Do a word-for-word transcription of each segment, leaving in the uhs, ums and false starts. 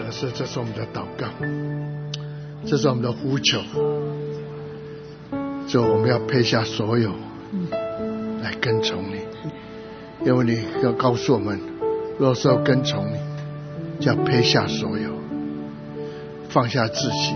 的是，这是我们的祷告，这是我们的呼求。就我们要撇下所有来跟从你，因为你要告诉我们，若是要跟从你，就要撇下所有，放下自己。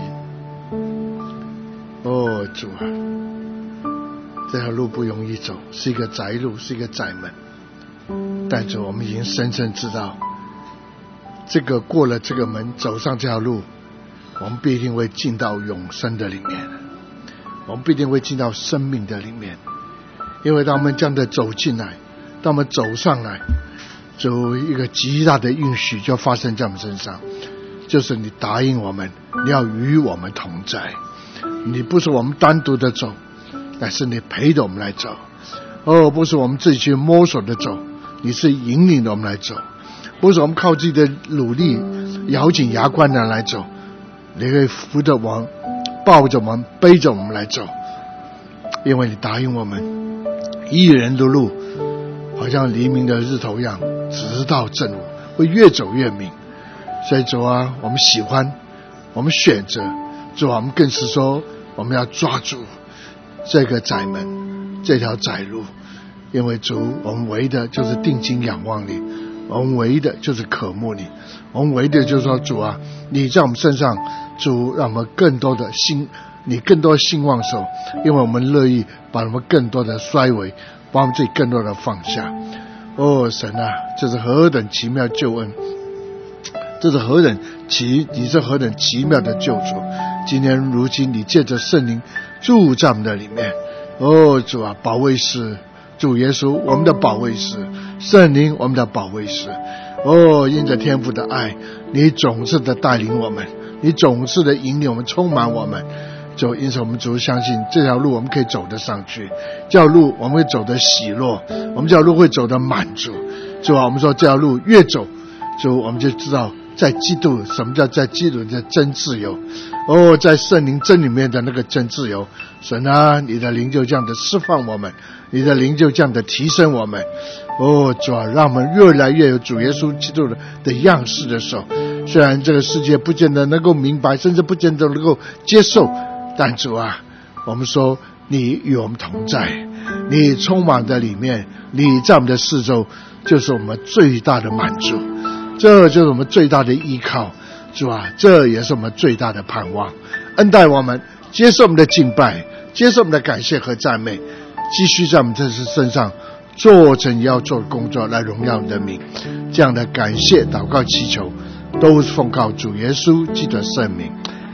哦，主啊，这条路不容易走，是一个窄路，是一个窄门，但主，我们已经深深知道，这个过了这个门，走上这条路，我们必定会进到永生的里面，我们必定会进到生命的里面。因为当我们这样的走进来，当我们走上来，就一个极大的应许就发生在我们身上，就是你答应我们，你要与我们同在，你不是我们单独的走，但是你陪着我们来走。哦，不是我们自己去摸索的走，你是引领着我们来走，不是我们靠自己的努力咬紧牙关的来走，你会扶着我们，抱着我们，背着我们来走。因为你答应我们，一人的路好像黎明的日头一样，直到正午，会越走越明。所以主啊，我们喜欢，我们选择，主啊，我们更是说我们要抓住这个窄门，这条窄路。因为主，我们唯的就是定睛仰望你，我们唯的就是渴慕你，我们唯的就是说，主啊，你在我们身上，主让我们更多的心，你更多的心望手，因为我们乐意把我们更多的衰微，把我们自己更多的放下。哦，神啊，这是何等奇妙救恩，这是何等奇，你是何等奇妙的救主。今天如今你借着圣灵住在我们的里面。哦，主啊，保惠师主耶稣，我们的保惠师，圣灵，我们的保惠师。哦，因着天父的爱，你总是的带领我们，你总是的引领我们，充满我们。就因此我们主相信这条路我们可以走得上去，这条路我们会走得喜乐，我们这条路会走得满足。主啊，我们说这条路越走，主我们就知道在基督，什么叫在基督的真自由。哦，在圣灵真里面的那个真自由。神啊，你的灵就这样的释放我们，你的灵就这样的提升我们。哦，主啊，让我们越来越有主耶稣基督的的样式的时候，虽然这个世界不见得能够明白，甚至不见得能够接受，但主啊，我们说你与我们同在，你充满在里面，你在我们的四周，就是我们最大的满足，这就是我们最大的依靠。主啊，这也是我们最大的盼望。恩待我们，接受我们的敬拜，接受我们的感谢和赞美，继续在我们这次身上做成你要做的工作，来荣耀你的名。这样的感谢祷告祈求都是奉靠主耶稣基督的圣名。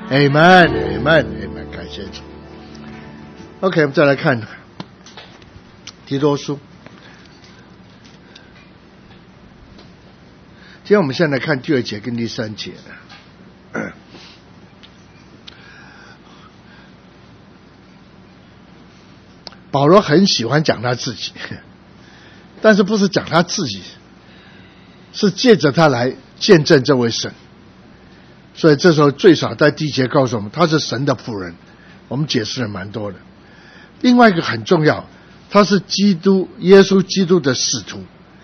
Amen Amen Amen， 感谢主。 OK， 我们再来看提多书。今天我们现在来看第二节跟第三节。保罗很喜欢讲他自己，但是不是讲他自己，是借着他来见证这位神。所以这时候最少在第一节告诉我们他是神的仆人，我们解释了蛮多的。另外一个很重要，他是基督耶稣基督的使徒。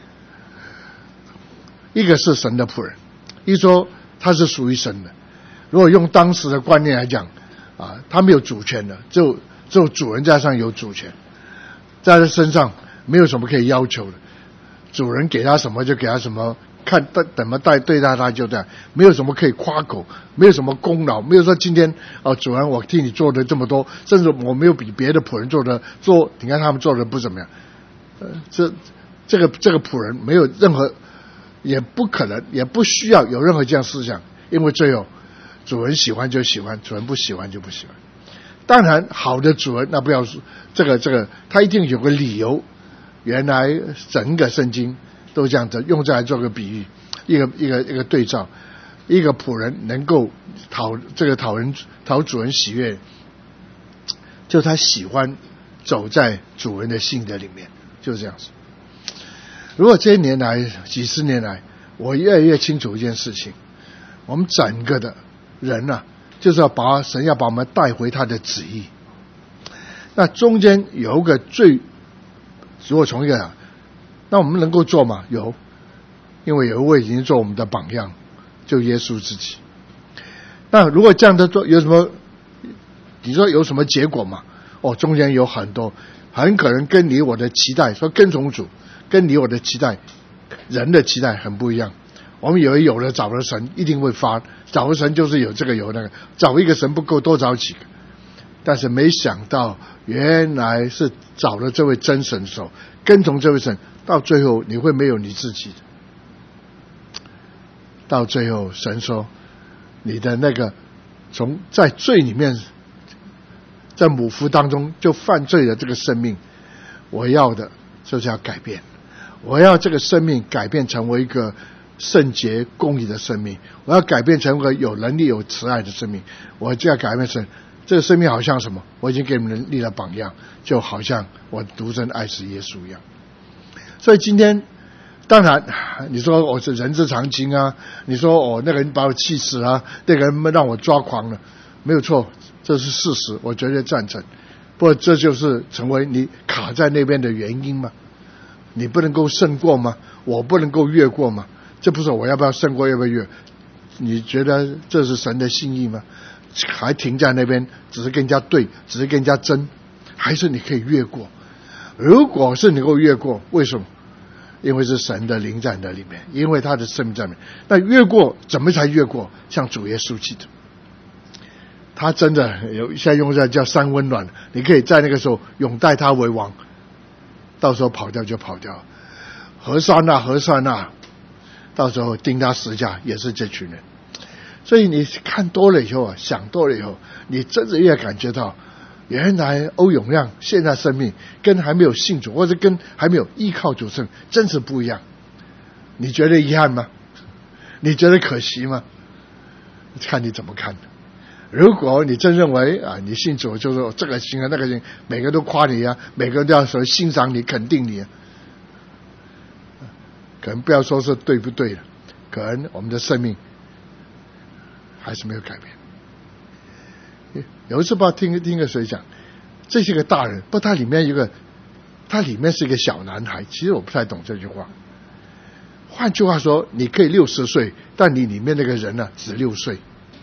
一个是神的仆人，一说他是属于神的。如果用当时的观念来讲啊，他没有主权的，只有只有主人在上有主权，在他身上没有什么可以要求的，主人给他什么就给他什么，看怎么待对待他就这样，没有什么可以夸口，没有什么功劳，没有说今天哦，主人我替你做的这么多，甚至我没有比别的仆人做的做，你看他们做的不怎么样，呃，这这个这个仆人没有任何，也不可能也不需要有任何这样思想，因为最后主人喜欢就喜欢，主人不喜欢就不喜欢。当然好的主人那不要说这个这个他一定有个理由，原来整个圣经都这样子用这来做个比喻，一个一个一个对照，一个仆人能够讨这个讨人讨主人喜悦，就他喜欢走在主人的性格里面，就是这样子。如果这些年来几十年来我越来越清楚一件事情，我们整个的人啊，就是要把神要把我们带回他的旨意。那中间有一个最，如果从一个，那我们能够做吗？有，因为有一位已经做我们的榜样，就耶稣自己。 那如果这样的做有什么？你说有什么结果吗？哦，中间有很多，很可能跟你我的期待，说跟从主，跟你我的期待，人的期待很不一样。我们以为有了找了神一定会发，找了神就是有这个有那个，找一个神不够多找几个。但是没想到原来是找了这位真神的时候，跟从这位神，到最后你会没有你自己的。到最后神说，你的那个从在罪里面，在母腹当中就犯罪的这个生命，我要的就是要改变，我要这个生命改变成为一个圣洁公义的生命，我要改变成为一个有能力有慈爱的生命，我就要改变成这个生命好像什么？我已经给你们立了榜样，就好像我独生爱子耶稣一样。所以今天当然你说我是人之常情啊，你说哦那个人把我气死啊，那个人让我抓狂了，没有错，这是事实，我绝对赞成。不过这就是成为你卡在那边的原因吗？你不能够胜过吗？我不能够越过吗？这不是我要不要胜过要不要越？你觉得这是神的心意吗？还停在那边只是跟人家对，只是跟人家争，还是你可以越过？如果是能够越过，为什么？因为是神的灵在那里面，因为他的生命在那里面。那越过怎么才越过？像主耶稣基督，他真的有现在用在叫三温暖，你可以在那个时候拥戴他为王，到时候跑掉就跑掉。何酸啊何酸啊，到时候钉他十字架也是这群人。所以你看多了以后啊，想多了以后，你真的越感觉到原来欧永亮现在生命跟还没有信主或者跟还没有依靠主生真是不一样。你觉得遗憾吗？你觉得可惜吗？看你怎么看。如果你真认为啊，你信主就是这个行啊那个行，每个都夸你啊，每个都要说欣赏你肯定你啊，可能不要说是对不对了，可能我们的生命还是没有改变。有一次不知道听听个谁讲，这些个大人，不他里面有个，他里面是一个小男孩，其实我不太懂这句话。换句话说，你可以六十岁，但你里面那个人呢、啊，只六岁。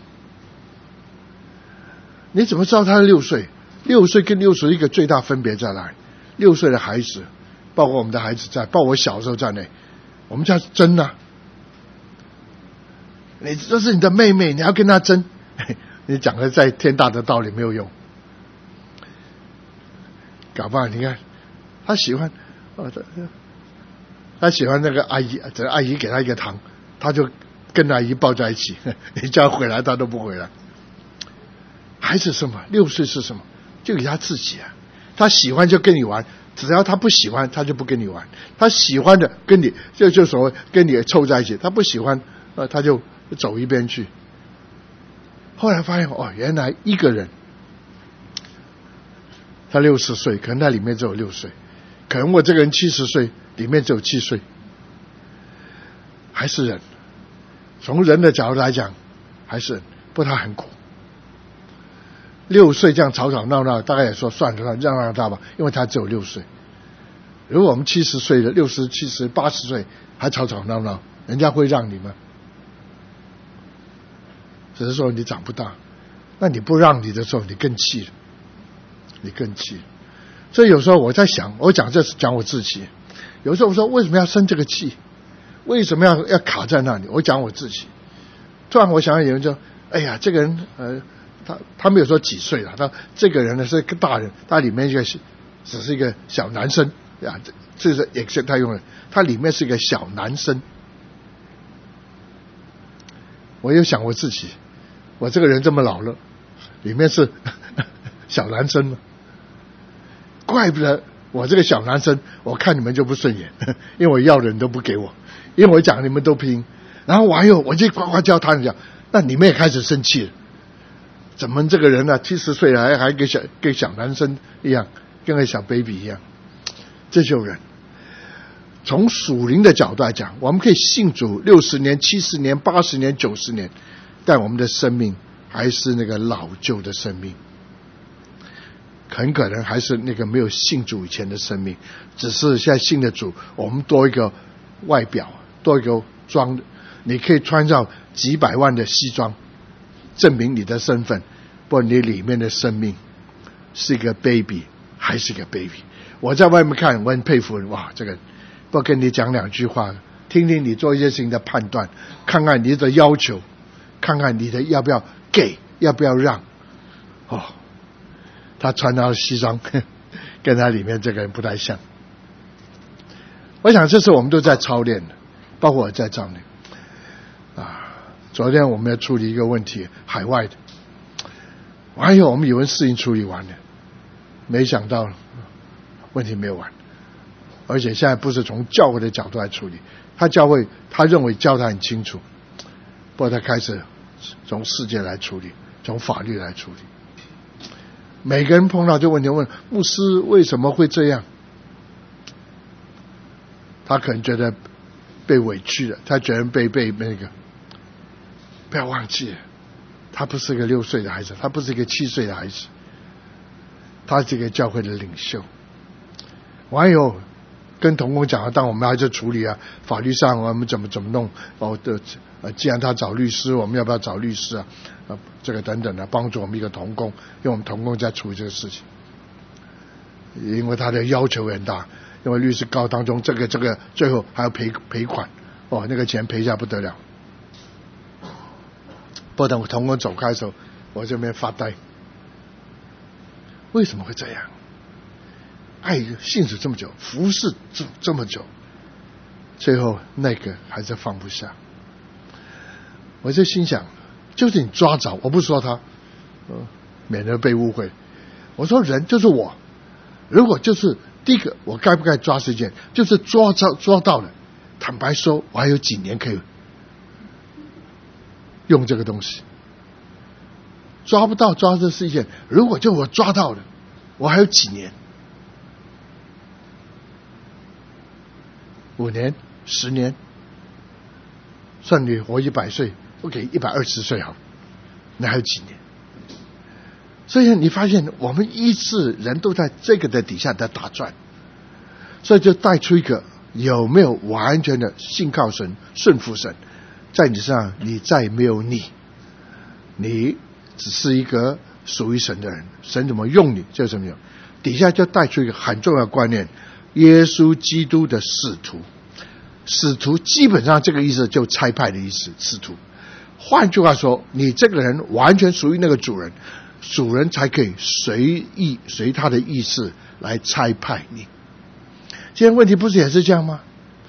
你怎么知道他是六岁？六岁跟六十一个最大分别在哪里？六岁的孩子，包括我们的孩子在，包括我小时候在内，我们叫争啊。你这是你的妹妹，你要跟她争，你讲的再天大的道理没有用。搞不好你看，他喜欢，哦，他喜欢那个阿姨，这阿姨给他一个糖，他就跟阿姨抱在一起，你叫他回来他都不回来。孩子什么？六岁是什么？就给他自己啊，他喜欢就跟你玩，只要他不喜欢他就不跟你玩，他喜欢的跟你就就所谓跟你凑在一起，他不喜欢呃他就走一边去。后来发现哦，原来一个人他六十岁，可能他里面只有六岁，可能我这个人七十岁，里面只有七岁，还是人。从人的角度来讲，还是人，不过他很苦。六岁这样吵吵闹闹，大概也说算了，让让他吧，因为他只有六岁。如果我们七十岁的、六十、七十、八十岁还吵吵闹闹，人家会让你吗？只是说你长不大，那你不让你的时候，你更气了，你更气了。所以有时候我在想，我讲这是讲我自己。有时候我说为什么要生这个气？为什么要要卡在那里？我讲我自己。突然我想有人说：“哎呀，这个人呃。”他他没有说几岁了，他这个人呢是个大人，他里面一个只是一个小男生啊，这这是也是他用的，他里面是一个小男生。我又想我自己，我这个人这么老了，里面是小男生吗？怪不得我这个小男生，我看你们就不顺眼，因为我要的人都不给我，因为我讲你们都拼，然后完以后我就呱呱叫他们讲，那你们也开始生气了。怎么这个人呢、啊？七十岁了还还跟小跟小男生一样，跟个小 baby 一样，这就是人。从属灵的角度来讲，我们可以信主六十年、七十年、八十年、九十年，但我们的生命还是那个老旧的生命，很可能还是那个没有信主以前的生命。只是现在信的主，我们多一个外表，多一个装，你可以穿上几百万的西装。 证明你的身份，不你里面的生命是一个 baby 还是一个 baby。 我在外面看，我很佩服，哇，这个不跟你讲两句话，听听你做一些事情的判断，看看你的要求，看看你的要不要给，要不要让。哦，他穿到西装跟他里面这个人不太像。我想这是我们都在操练的，包括我在这里啊。昨天我们要处理一个问题，海外的，还有我们以为事情处理完了，没想到问题没有完，而且现在不是从教会的角度来处理，他教会他认为教他很清楚，不过他开始从世界来处理，从法律来处理。每个人碰到这个问题问牧师为什么会这样，他可能觉得被委屈了，他觉得被被那个，不要忘记了，他不是个六岁的孩子，他不是一个七岁的孩子，他是一个教会的领袖。我还有跟同工讲，当我们还在处理啊，法律上我们怎么怎么弄哦的，呃，既然他找律师，我们要不要找律师啊？啊，这个等等的，帮助我们一个同工，因为我们同工在处理这个事情，因为他的要求很大，因为律师告当中这个这个最后还要赔赔款，哦，那个钱赔下不得了。不等我同工走开的时候，我这边发呆，为什么会这样？爱信主这么久，服侍这这么久，最后那个还是放不下。我就心想，就是你抓着，我不说他，呃，免得被误会。我说人就是我，如果就是第一个，我该不该抓时间，就是抓着抓到了，坦白说，我还有几年可以用这个东西。抓不到抓这是一件，如果就我抓到了，我还有几年。五年、十年，算你活一百岁，我给一百二十岁好，那还有几年？所以你发现我们一次人都在这个的底下在打转，所以就带出一个有没有完全的信靠神、顺服神，在你身上，你再没有你，你只是一个属于神的人，神怎么用你就怎么用。底下就带出一个很重要的观念。耶稣基督的使徒，使徒基本上这个意思就差派的意思，使徒。换句话说，你这个人完全属于那个主人，主人才可以随意随他的意思来差派你。今天问题不是也是这样吗？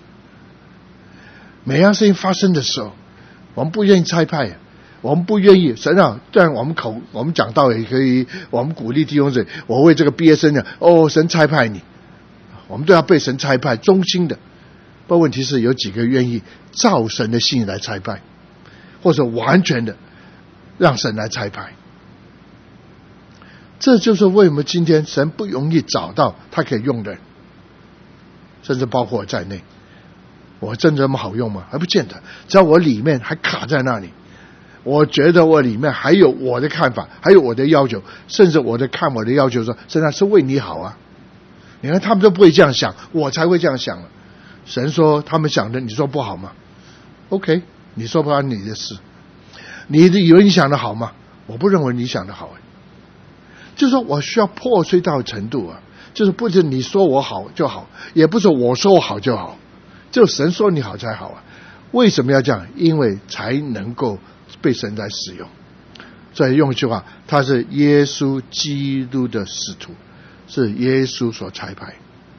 每样事情发生的时候，我们不愿意差派，我们不愿意神啊，但我们口我们讲道也可以，我们鼓励弟兄姊妹，我为这个毕业生的，哦，神差派你。我们都要被神差派，忠心的。不过问题是有几个愿意照神的心意来差派，或者完全的让神来差派。这就是为什么今天神不容易找到他可以用的人，甚至包括我在内。我真这么好用吗？还不见得。只要我里面还卡在那里，我觉得我里面还有我的看法，还有我的要求，甚至我的看我的要求说，神啊，是为你好啊。你看他们都不会这样想，我才会这样想了。神说他们想的，你说不好吗 ？OK， 你说不好你的事。你以为你想的好吗？我不认为你想的好。就是说我需要破碎到程度啊，就是不是你说我好就好，也不是我说我好就好，就神说你好才好啊。为什么要这样？因为才能够被神来使用。所以用一句话，他是耶稣基督的使徒。是耶稣所差派。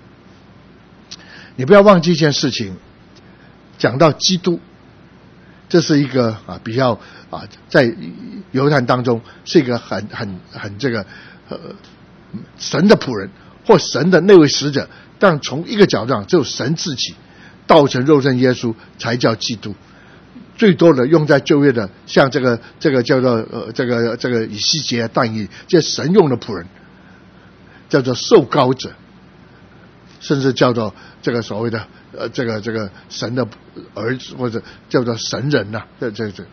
你不要忘记一件事情，讲到基督，这是一个啊比较啊在犹太当中是一个很很很这个呃神的仆人或神的那位使者，但从一个角度上，只有神自己道成肉身耶稣才叫基督。最多的用在旧约的，像这个这个叫做呃这个这个以西结、但以这神用的仆人。叫做受膏者，甚至叫做这个所谓的呃这个这个神的儿子，或者叫做神人呐、啊，这这这。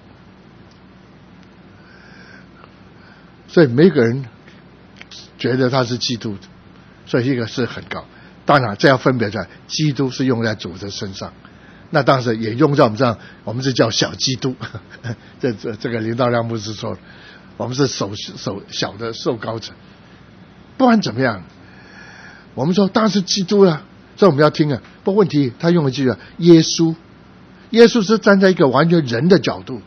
所以每个人觉得他是基督的，所以一个是很高。当然，这要分别在基督是用在主的身上， 那当时也用在我们这样，我们是叫小基督。这这这个林道亮牧师说，我们是手手小的受膏者。不管怎么样，我们说当然是基督了，所以我们要听啊。不过问题他用了句啊，耶稣，耶稣是站在一个完全人的角度。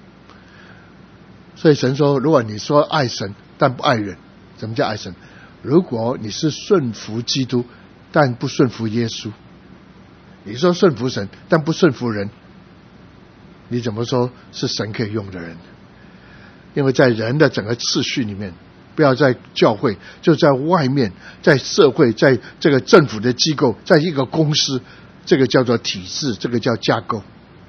所以神说，如果你说爱神但不爱人，什么叫爱神？如果你是顺服基督但不顺服耶稣，你说顺服神但不顺服人，你怎么说是神可以用的人？因为在人的整个次序里面，不要在教会，就在外面，在社会，在这个政府的机构，在一个公司，这个叫做体制，这个叫架构。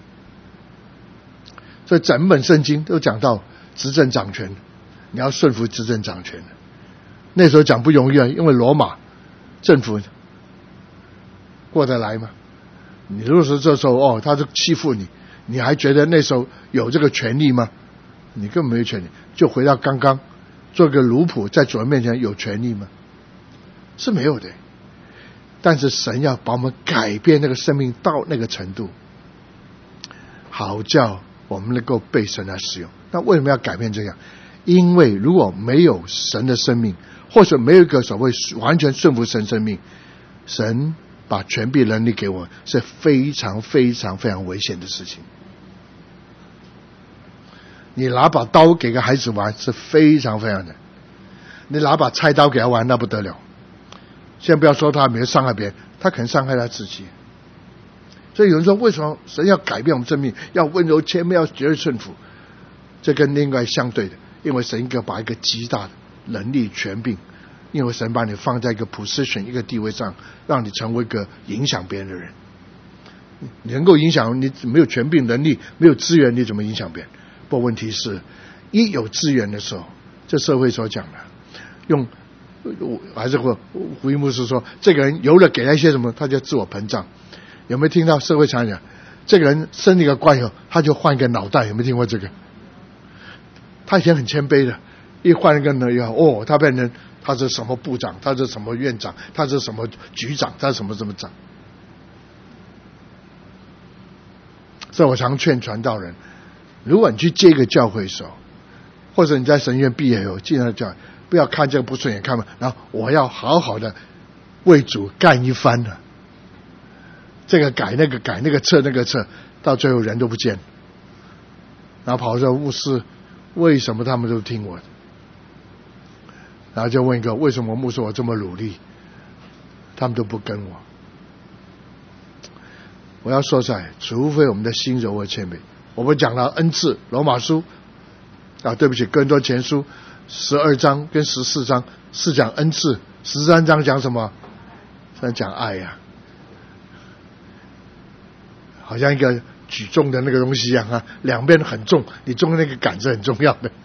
所以整本圣经都讲到执政掌权，你要顺服执政掌权。那时候讲不容易啊，因为罗马政府过得来吗？你如果说这时候哦，他是欺负你，你还觉得那时候有这个权利吗？你根本没有权利。就回到刚刚，做个奴仆在主人面前有权利吗？是没有的。但是神要把我们改变那个生命到那个程度，好叫我们能够被神来使用。那为什么要改变这样？因为如果没有神的生命，或者没有一个所谓完全顺服神生命，神把权柄能力给我，是非常非常非常危险的事情。你拿把刀给个孩子玩是非常非常的，你拿把菜刀给他玩那不得了。先不要说他没有伤害别人，他可能伤害他自己。所以有人说，为什么神要改变我们生命，要温柔谦卑，要绝对顺服？这跟另外相对的，因为神应该把一个极大的能力权柄，因为神把你放在一个 position 一个地位上，让你成为一个影响别人的人。你能够影响，你没有权柄能力，没有资源，你怎么影响别人？不过问题是，一有资源的时候，这社会所讲的，用还是胡胡一牧师说，这个人有了给他一些什么，他就自我膨胀。有没有听到社会常讲，这个人生一个怪以后，他就换一个脑袋？有没有听过这个？他以前很谦卑的，一换一个呢以后，哦，他变成他是什么部长，他是什么院长，他是什么局长，他是什么什么长。所以我常劝传道人，如果你去接一个教会的时候，或者你在神学院毕业以后进到教会，不要看这个不顺眼看嘛，然后我要好好的为主干一番了，这个改那个改那个撤那个撤，到最后人都不见了，然后跑到牧师，为什么他们都听我的？然后就问一个，为什么牧师我这么努力，他们都不跟我？我要说在，除非我们的心柔和谦卑。我们讲了恩赐，罗马书啊，对不起，哥林多前书十二章跟十四章是讲恩赐，十三章讲什么？是讲爱呀、啊，好像一个举重的那个东西一样啊，两边很重，你重的那个杆是很重要的。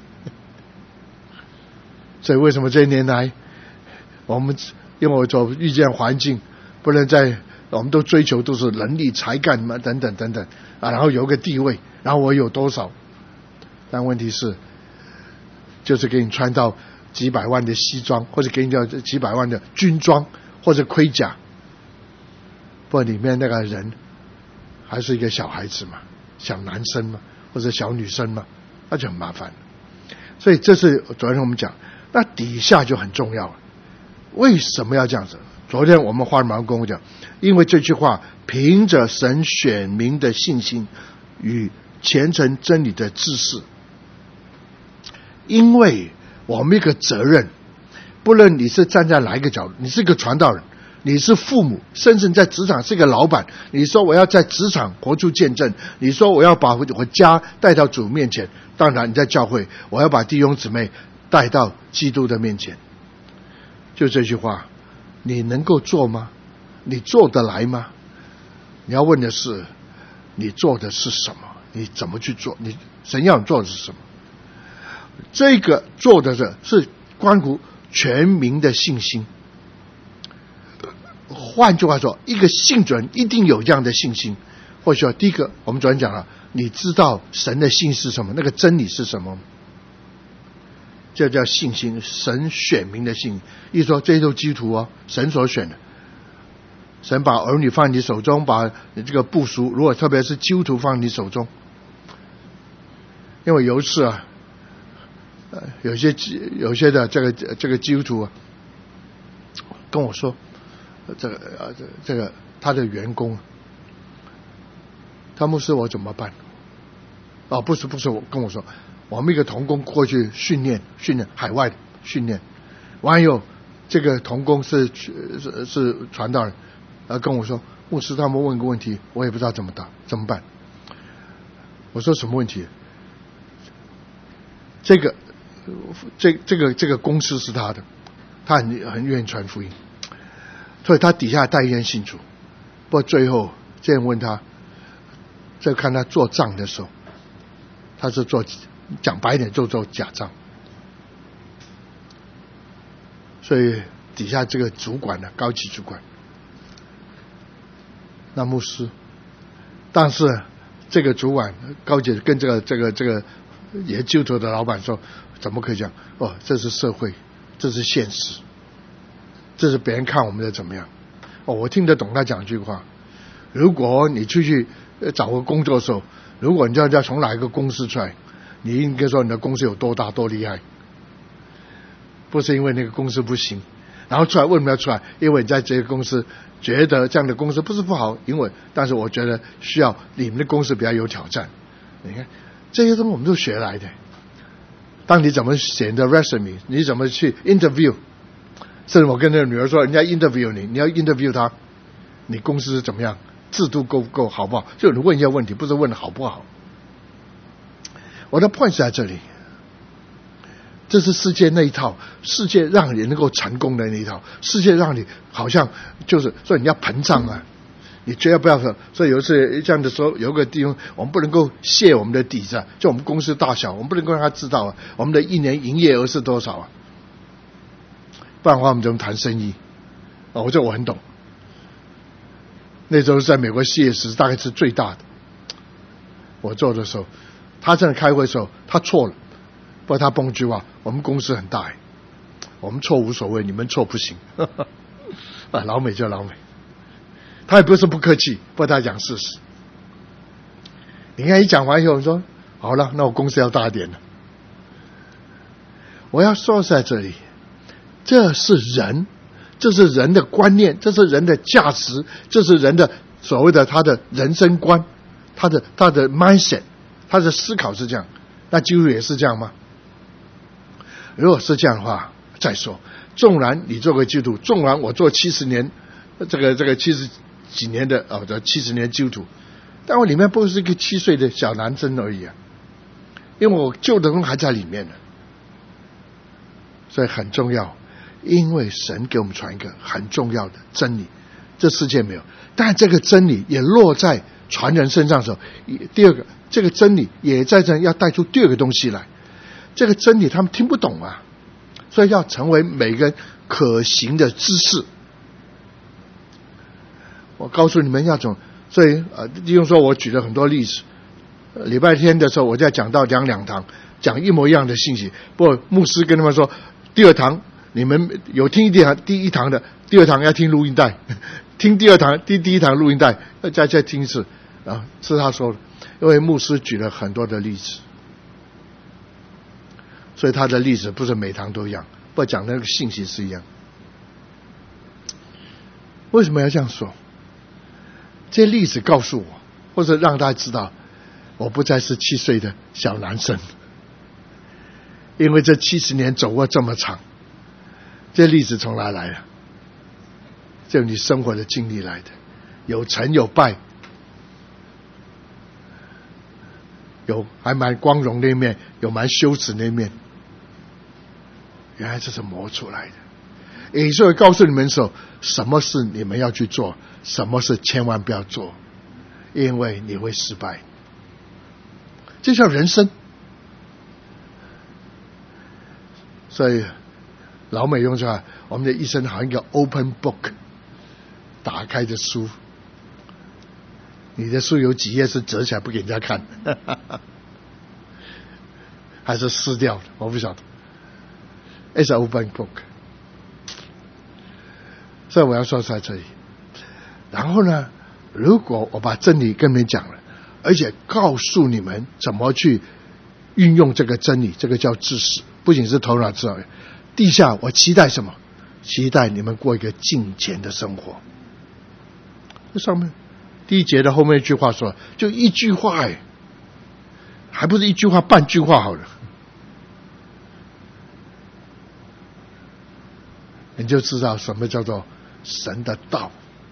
所以为什么这一年来，我们因为我所遇见环境，不能在我们都追求都是能力、才干嘛等等等等啊，然后有个地位，然后我有多少？但问题是，就是给你穿到几百万的西装，或者给你叫几百万的军装或者盔甲，不过里面那个人还是一个小孩子嘛，小男生嘛，或者小女生嘛，那就很麻烦。所以这是昨天我们讲，那底下就很重要了。为什么要这样子？昨天我们花了蛮多功夫讲，因为这句话凭着神选民的信心与虔诚真理的知识，因为我们一个责任，不论你是站在哪一个角度，你是个传道人，你是父母，甚至在职场是个老板，你说我要在职场活出见证，你说我要把我家带到主面前，当然你在教会我要把弟兄姊妹带到基督的面前，就这句话你能够做吗？你做得来吗？你要问的是你做的是什么，你怎么去做，你神要你做的是什么。这个做的是是关乎全民的信心。换句话说，一个信主人一定有这样的信心。或许第一个我们昨天讲了，你知道神的信是什么，那个真理是什么，这叫信心，神选民的信。意思说这些都基督徒哦，神所选的， 神把儿女放你手中，把这个部属，如果特别是基督徒放你手中。因为有一次啊，呃，有些有些的这个这个基督徒啊，跟我说，这个呃这这个他的员工，他牧师我怎么办？哦，不是不是，我跟我说，我们一个同工过去训练训练海外训练，完以后这个同工是是是传道人，呃跟我说，牧师他们问个问题，我也不知道怎么答怎么办。我说什么问题？这个这这个这个公司是他的，他很很愿意传福音，所以他底下带一人信主。不过最后这样问他，再看他做账的时候，他是做讲白一点就做假账，所以底下这个主管呢，高级主管，那牧师，但是这个主管高级跟这个这个这个也基督徒的老板说，怎么可以讲？哦，这是社会，这是现实，这是别人看我们的怎么样？哦，我听得懂他讲一句话：如果你出去找个工作的时候，如果你知道要从哪一个公司出来，你应该说你的公司有多大多厉害，不是因为那个公司不行，然后出来为什么要出来？因为你在这个公司觉得这样的公司不是不好，因为但是我觉得需要你们的公司比较有挑战。你看这些东西我们都学来的。当你怎么写你的 resume， 你怎么去 interview， 甚至我跟那个女儿说，人家 interview 你，你要 interview 他，你公司怎么样，制度够不够，好不好？就你问一些问题，不是问好不好。我的 point 是在这里，这是世界那一套，世界让你能够成功的那一套，世界让你好像就是所以你要膨胀啊，你绝对不要说。所以有一次这样的时候，有个地方我们不能够泄我们的底子，就我们公司大小，我们不能够让他知道啊，我们的一年营业额是多少啊，不然的话我们怎么谈生意？哦，我这我很懂。那时候在美国企业时大概是最大的，我做的时候，他真的开会的时候他错了，不过他蹦句话，我们公司很大，我们错无所谓，你们错不行。啊，老美就老美，他也不是不客气，不过他讲事实。你看一讲完以后，我说好了，那我公司要大一点了。我要说在这里，这是人，这是人的观念，这是人的价值，这是人的所谓的他的人生观，他的他的 mindset， 他的思考是这样。那基督徒也是这样吗？如果是这样的话，再说，纵然你做个基督徒，纵然我做七十年，这个这个七十几年的哦，这七十年基督徒，但我里面不是一个七岁的小男生而已啊，因为我旧的东西还在里面呢，所以很重要。因为神给我们传一个很重要的真理，这世界没有，但这个真理也落在传人身上的时候，第二个，这个真理也在这要带出第二个东西来。这个真理他们听不懂啊，所以要成为每个人可行的知识。我告诉你们要怎么，所以呃，利用说我举了很多例子。呃、礼拜天的时候，我在讲到两两堂，讲一模一样的信息。不过牧师跟他们说，第二堂你们有听第一堂第一堂的，第二堂要听录音带，听第二堂第第一堂录音带，再再听一次啊，是他说的。因为牧师举了很多的例子，所以他的例子不是每堂都一样，不过讲的那个信息是一样。为什么要这样说？这些例子告诉我，或者让大家知道，我不再是七岁的小男生，因为这七十年走过这么长，这些例子从哪来的？就你生活的经历来的，有成有败，有还蛮光荣那一面，有蛮羞耻那一面，原来这是磨出来的。也所以告诉你们说，什么事你们要去做，什么事千万不要做，因为你会失败。这叫人生。所以老美用说，我们的一生好像一个 open book， 打开的书，你的书有几页是折起来不给人家看还是撕掉的，我不晓得。 It's an open book。 所以我要说在这里， 然后呢，如果我把真理跟你们讲了，而且告诉你们怎么去运用这个真理，这个叫知识，不仅是头脑知道。地下我期待什么？期待你们过一个敬虔的生活。这上面第一节的后面一句话说，就一句话哎，还不是一句话半句话好了，你就知道什么叫做神的道。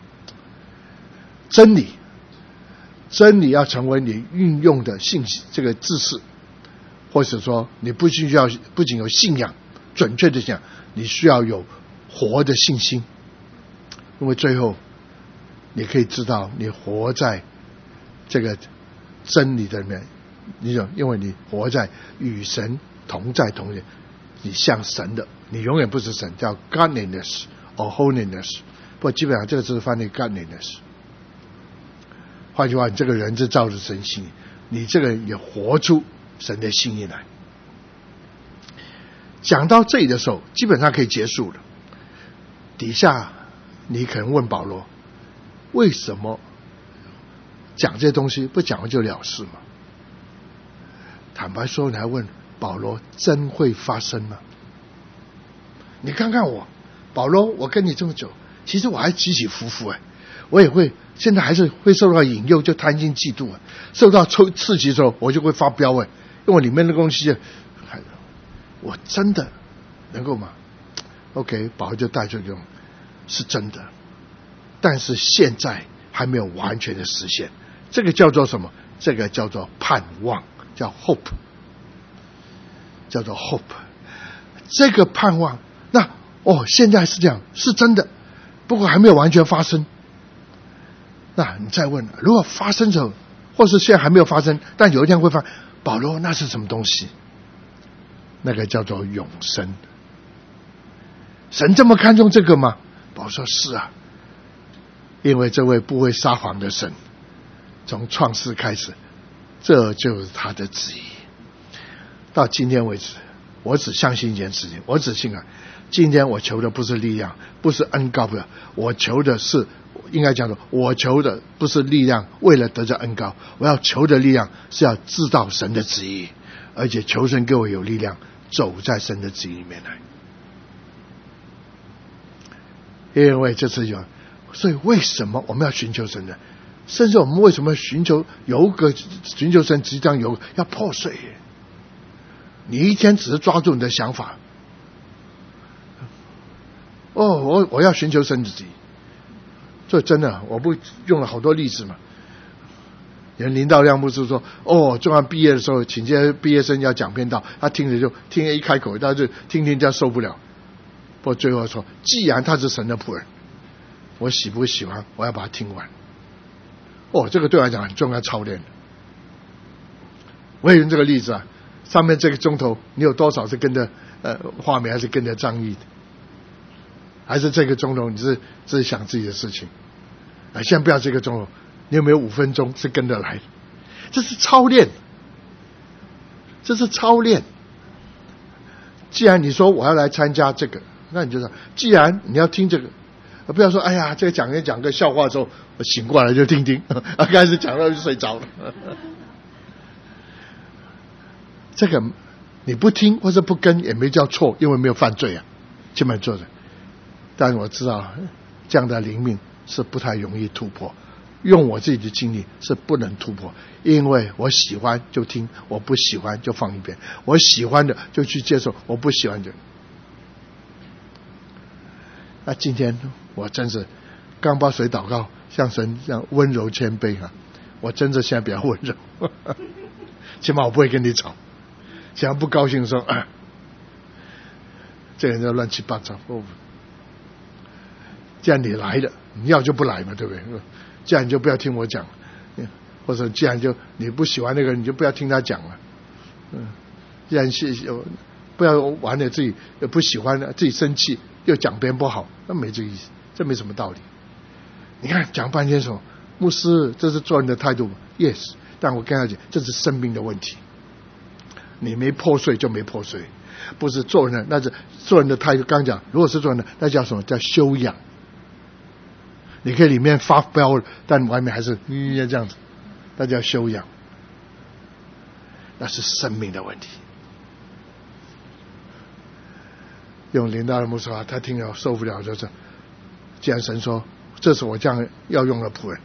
真理，真理要成为你运用的信息，这个知识，或者说你不需要不仅有信仰，准确的讲，你需要有活的信心，因为最后你可以知道你活在这个真理的里面，你有因为你活在与神同在同在，你像神的，你永远不是神，叫 godliness or holiness， 不过基本上这个字翻译 godliness。换句话，你这个人是照着神心意，你这个人也活出神的心意来。讲到这里的时候，基本上可以结束了。底下你可能问保罗，为什么讲这些东西不讲完就了事吗？坦白说，你还问保罗，真会发生吗？你看看我，保罗，我跟你这么久，其实我还起起伏伏哎，我也会。现在还是会受到引诱，就贪心嫉妒啊！受到抽刺激的时候，我就会发飙哎，因为里面的东西，我真的能够吗 ？OK， 保罗就带出这种是真的，但是现在还没有完全的实现。这个叫做什么？这个叫做盼望，叫 hope， 叫做 hope。这个盼望，那哦，现在是这样，是真的，不过还没有完全发生。那你再问，如果发生之后，或是现在还没有发生，但有一天会发生，保罗那是什么东西？那个叫做永生。神这么看重这个吗？保罗说是啊，因为这位不会撒谎的神，从创世开始，这就是他的旨意。到今天为止，我只相信一件事情，我只信啊，今天我求的不是力量，不是恩膏的，我求的是。应该讲说，我求的不是力量，为了得着恩膏，我要求的力量是要知道神的旨意，而且求神给我有力量走在神的旨意里面来。因为这次有，所以为什么我们要寻求神呢？甚至我们为什么寻求有个寻求神，实际上有要破碎。你一天只是抓住你的想法，哦，我我要寻求神的旨意。这真的，我不用了好多例子嘛。连林道亮牧师说，哦，中完毕业的时候，请这些毕业生要讲篇道，他听着就听着一开口，他就听听就受不了。不过最后说，既然他是神的仆人，我喜不喜欢，我要把它听完。哦，这个对我来讲很重要，操练。我也用这个例子啊，上面这个钟头，你有多少是跟着呃画面，还是跟着张毅的？还是这个钟头你是自己想自己的事情啊？现在不要这个钟头，你有没有五分钟是跟着来的？这是操练，这是操练。既然你说我要来参加这个，那你就说，既然你要听这个，不要说哎呀，这个讲一讲个笑话之后，我醒过来就听听，啊，开始讲到就睡着了。这个你不听或者不跟也没叫错，因为没有犯罪啊，起码做的。但我知道这样的灵命是不太容易突破，用我自己的经历是不能突破，因为我喜欢就听，我不喜欢就放一边，我喜欢的就去接受，我不喜欢的。那今天我真是刚把水祷告，像神这样温柔谦卑啊，我真的现在比较温柔，起码我不会跟你吵，想要不高兴的时候，啊，这个人就乱七八糟。既然你来了，你要就不来嘛，对不对？既然你就不要听我讲，或者既然就你不喜欢那个人，你就不要听他讲了。嗯，既然是不要玩了自己不喜欢的，自己生气又讲别人不好，那没这个意思，这没什么道理。你看讲半天说，牧师这是做人的态度 ，yes， 但我跟他讲，这是生命的问题。你没破碎就没破碎，不是做人的，那是做人的态度。刚讲，如果是做人的，那叫什么？叫修养。 你可以里面发飙，但外面还是应该这样子，那叫修养，那是生命的问题。用林大的牧师啊，他听了受不了，就是既然神说这是我这样要用的仆人，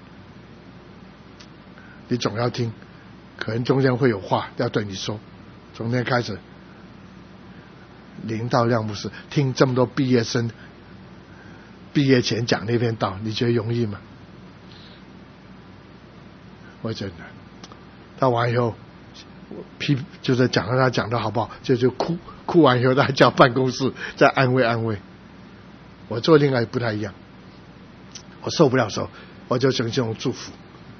你总要听，可能中间会有话要对你说。从那天开始，林道亮牧师听这么多毕业生毕业前讲那篇道，你觉得容易吗？我觉得他完以后批就是讲了他讲的好不好，就就哭哭完以后，他叫办公室再安慰安慰。我做另外不太一样，我受不了的时候，我就请这种祝福，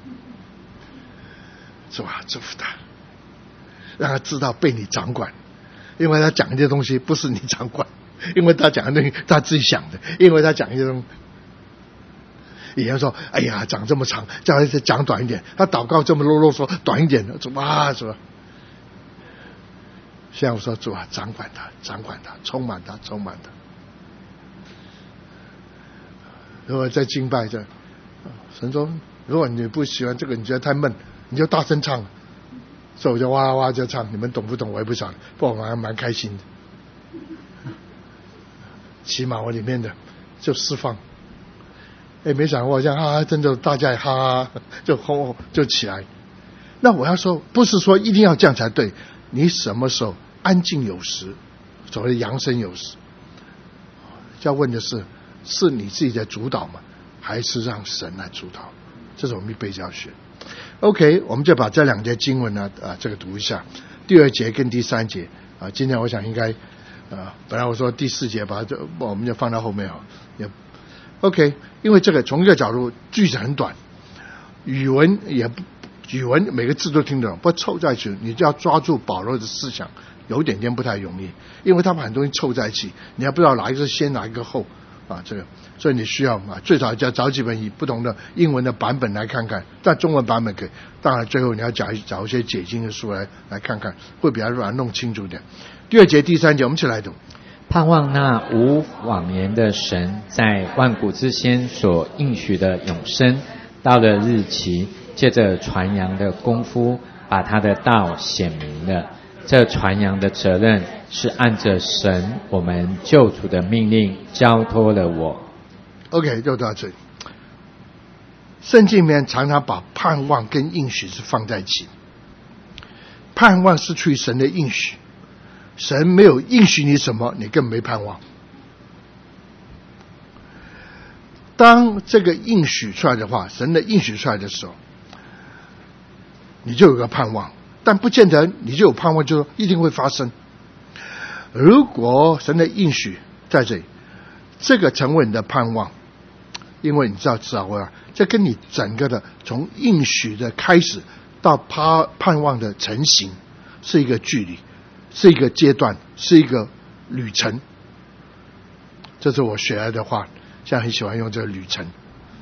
是吧？祝福他，让他知道被你掌管，因为他讲一些东西不是你掌管，因为他讲的东西他自己想的，因为他讲一些东西。以前说，哎呀，讲这么长，叫他讲短一点；他祷告这么啰啰嗦，短一点，怎么啊？是吧？现在我说主啊，掌管他，掌管他，充满他，充满他。如果在敬拜这，神说，如果你不喜欢这个，你觉得太闷，你就大声唱。所以我就哇哇就唱，你们懂不懂我也不晓得，不过我还蛮开心的。起码我里面的就释放。哎，没想过这样哈，真的大家也哈哈就吼就起来。那我要说，不是说一定要这样才对，你什么时候安静有时，所谓的扬声有时。要问的是，是你自己在主导吗？还是让神来主导？这是我们必备教学。OK， 我们就把这两节经文呢，啊，这个读一下，第二节跟第三节啊。今天我想应该，啊，本来我说第四节把这我们就放到后面啊，也 OK， 因为这个从一个角度句子很短，语文也不语文每个字都听得懂，不凑在一起，你就要抓住保罗的思想，有点点不太容易，因为他把很多东西凑在一起，你还不知道哪一个先哪一个后啊，这个，所以你需要啊，最少要找几本以不同的英文的版本来看看，但中文版本可以。当然，最后你要找找一些解经的书来来看看，会比较把它弄清楚点。第二节、第三节，我们一起来读。 盼望那无谎言的神，在万古之先所应许的永生，到了日期，借着传扬的功夫，把他的道显明了。这传扬的责任是按着神我们救主的命令交托了我。 OK， 就到这里。圣经里面常常把盼望跟应许是放在一起，盼望是出于神的应许，神没有应许你什么，你更没盼望。当这个应许出来的话，神的应许出来的时候，你就有个盼望，但不见得你就有盼望就一定会发生。如果神的应许在这里，这个成为你的盼望，因为你知道知道啊，这跟你整个的从应许的开始到盼盼望的成型是一个距离，是一个阶段，是一个旅程。这是我学来的话，现在很喜欢用这个旅程。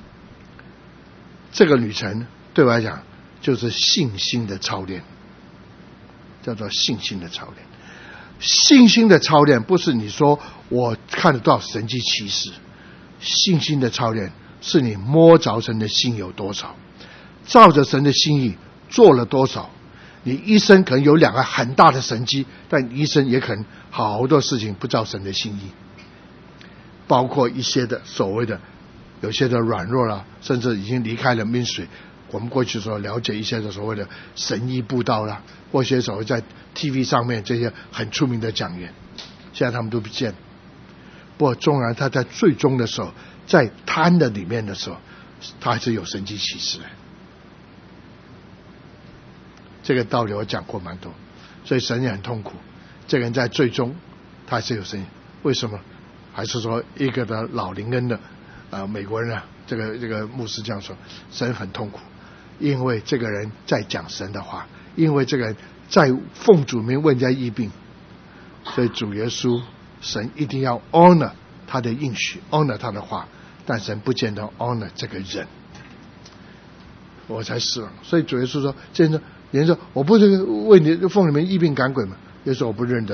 这个旅程对我来讲就是信心的操练，叫做信心的操练。信心的操练不是你说我看得到神迹奇事，信心的操练是你摸着神的心有多少，照着神的心意做了多少。你一生可能有两个很大的神迹，但一生也可能好多事情不照神的心意，包括一些的所谓的有些的软弱啦，甚至已经离开了ministry。我们过去所了解一些的所谓的神医布道啦，或一些所谓在 T V 上面这些很出名的讲员，现在他们都不见。不过纵然他在最终的时候，在贪的里面的时候，他还是有神迹奇事的。这个道理我讲过蛮多，所以神也很痛苦。这个人在最终他还是有神迹，为什么？还是说一个的老林恩的呃美国人啊，这个这个牧师这样说，神很痛苦，因为这个人在讲神的话，因为这个人在奉主名为人家医病，所以主耶稣神一定要 honor 他的应许， honor 他的话，但神不见得 honor 这个人，我才失望。所以主耶稣说，现在人说我不是为你奉你们医病赶鬼吗？耶稣说我不认得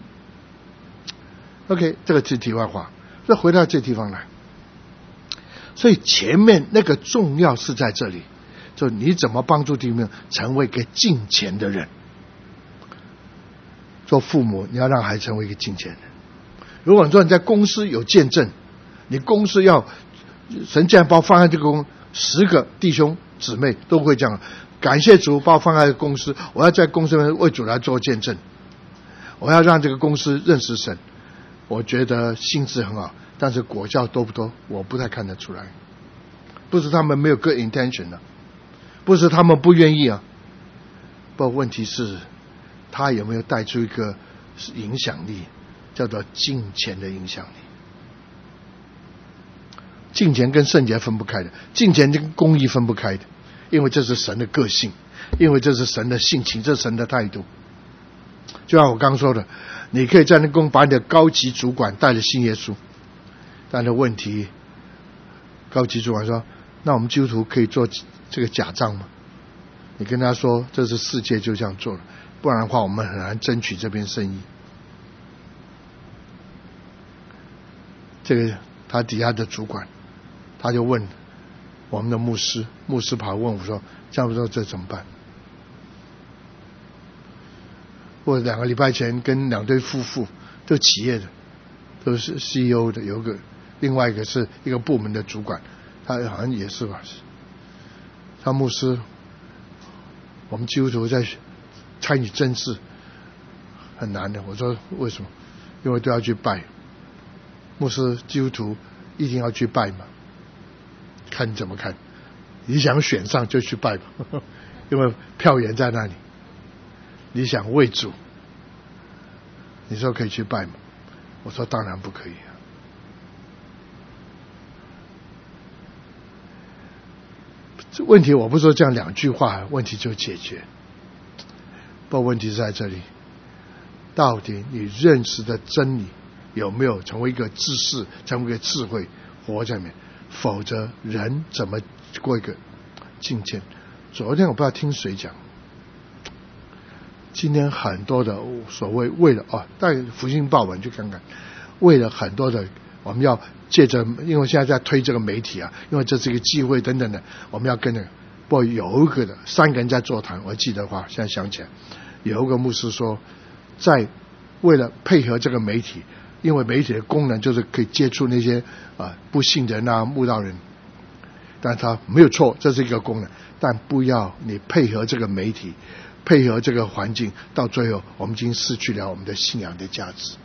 你。OK， 这个是题外话。再回到这地方来， 所以前面那个重要是在这里，就你怎么帮助弟兄成为一个敬虔的人。做父母，你要让孩子成为一个敬虔人。如果你说你在公司有见证，你公司要神既然把我放在这个公，十个弟兄姊妹都会这样，感谢主把我放在公司，我要在公司里面为主来做见证，我要让这个公司认识神。我觉得心智很好，但是果效多不多，我不太看得出来。不是他们没有 good intention 啊，不是他们不愿意啊，不过问题是他有没有带出一个影响力，叫做敬虔的影响力。敬虔跟圣洁分不开的，敬虔跟公义分不开的，因为这是神的个性，因为这是神的性情，这是神的态度。就像我刚刚说的，你可以在那宫把你的高级主管带着信耶稣，但是问题，高级主管说，那我们基督徒可以做这个假账吗？你跟他说这是世界就这样做了，不然的话我们很难争取这边生意。这个他底下的主管他就问我们的牧师，牧师跑问我说，这样说这怎么办？我两个礼拜前跟两对夫妇，都企业的，都是 C E O 的，有一个另外一个是一个部门的主管，他好像也是吧。他牧师，我们基督徒在参与政治很难的。我说为什么？因为都要去拜。牧师基督徒一定要去拜嘛？看你怎么看，你想选上就去拜吧，因为票源在那里。你想为主，你说可以去拜吗？我说当然不可以啊。这问题我不说这样两句话，问题就解决。不过问题是在这里，到底你认识的真理有没有成为一个知识，成为一个智慧活在里面？否则人怎么过一个境界？昨天我不知道听谁讲，今天很多的所谓为了哦，带福音报文去看看，为了很多的我们要借着，因为现在在推这个媒体啊，因为这是一个机会等等的，我们要跟那个，不过有一个的三个人在座谈，我记得的话现在想起来，有一个牧师说，在为了配合这个媒体，因为媒体的功能就是可以接触那些啊不信人啊慕道人，但他没有错，这是一个功能，但不要你配合这个媒体，配合这个环境，到最后我们已经失去了我们的信仰的价值。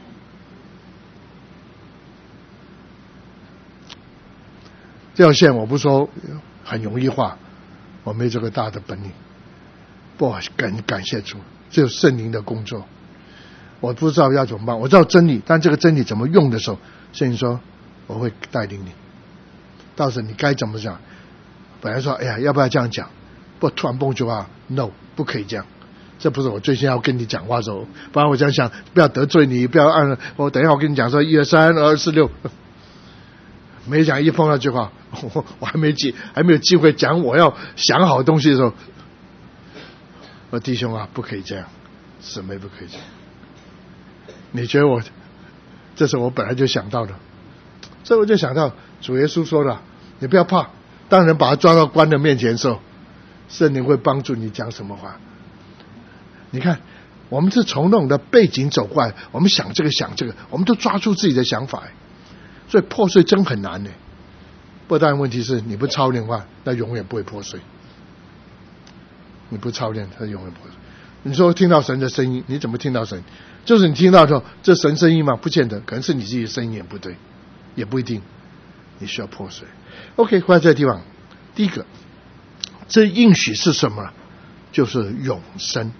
这条线我不说很容易画，我没这个大的本领，不感感谢主，这是圣灵的工作。我不知道要怎么办，我知道真理，但这个真理怎么用的时候，圣灵说我会带领你，到时候你该怎么讲。本来说哎呀要不要这样讲，不突然蹦句话 no 不可以这样，这不是我最先要跟你讲话的时候，不然我这样想不要得罪你，不要按我等一下我跟你讲说一二三二四六，没讲一碰到句话，我我还没机还没有机会讲我要想好东西的时候，我弟兄啊不可以这样，姊妹不可以这样。你觉得我这是我本来就想到的，所以我就想到主耶稣说了，你不要怕，当人把他抓到官的面前的时候，圣灵会帮助你讲什么话。你看我们是从那种的背景走过来，我们想这个想这个，我们都抓住自己的想法，所以破碎真很难呢。不但问题是你不操练的话，那永远不会破碎。你不操练，它永远不会。你说听到神的声音，你怎么听到神？就是你听到说这神声音吗？不见得，可能是你自己的声音也不对，也不一定。你需要破碎。OK， 回来这个地方，第一个，这应许是什么？就是永生。